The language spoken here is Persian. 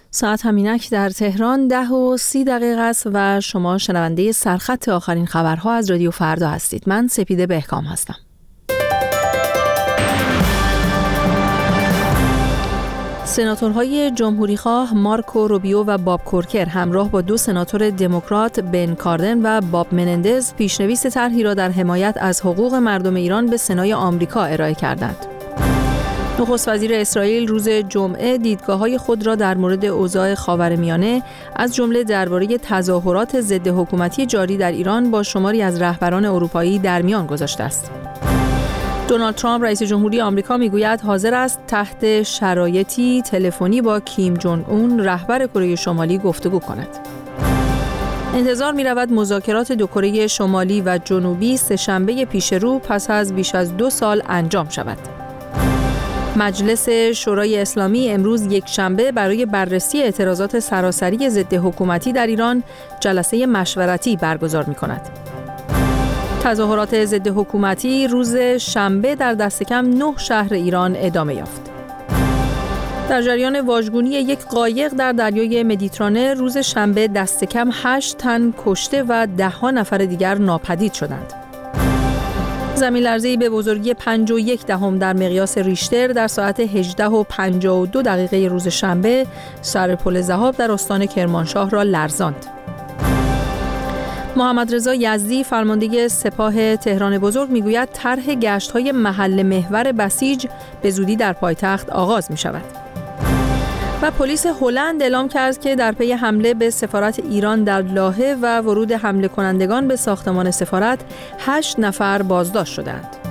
ساعت همینک در تهران 10:30 است و شما شنونده سرخط آخرین خبرها از رادیو فردا هستید. من سپیده بهکام هستم. سناتورهای جمهوریخواه مارکو روبیو و باب کورکر همراه با 2 سناتور دموکرات بن کاردن و باب منندز پیشنویس طرحی را در حمایت از حقوق مردم ایران به سنای آمریکا ارائه کردند. نخست وزیر اسرائیل روز جمعه دیدگاه‌های خود را در مورد اوضاع خاورمیانه از جمله درباره تظاهرات ضد حکومتی جاری در ایران با شماری از رهبران اروپایی در میان گذاشته است. دونالد ترامپ رئیس جمهوری آمریکا میگوید حاضر است تحت شرایطی تلفنی با کیم جونگ اون رهبر کره شمالی گفتگو کند. انتظار می‌رود مذاکرات 2 کره شمالی و جنوبی سه‌شنبه پیش رو پس از بیش از 2 سال انجام شود. مجلس شورای اسلامی امروز یکشنبه برای بررسی اعتراضات سراسری ضد حکومتی در ایران جلسه مشورتی برگزار می‌کند. تظاهرات ضد حکومتی روز شنبه در دست کم 9 شهر ایران ادامه یافت. در جریان واژگونی یک قایق در دریای مدیترانه روز شنبه دست کم 8 تن کشته و 10 نفر دیگر ناپدید شدند. زمین‌لرزه‌ای به بزرگی 5.1 در مقیاس ریشتر در ساعت 18:52 روز شنبه سر پل ذهاب در استان کرمانشاه را لرزاند. محمد رضا یزدی فرمانده سپاه تهران بزرگ میگوید طرح گشت‌های محل محور بسیج به زودی در پایتخت آغاز می‌شود. و پلیس هلند اعلام کرد که در پی حمله به سفارت ایران در لاهه و ورود حمله کنندگان به ساختمان سفارت 8 نفر بازداشت شدند.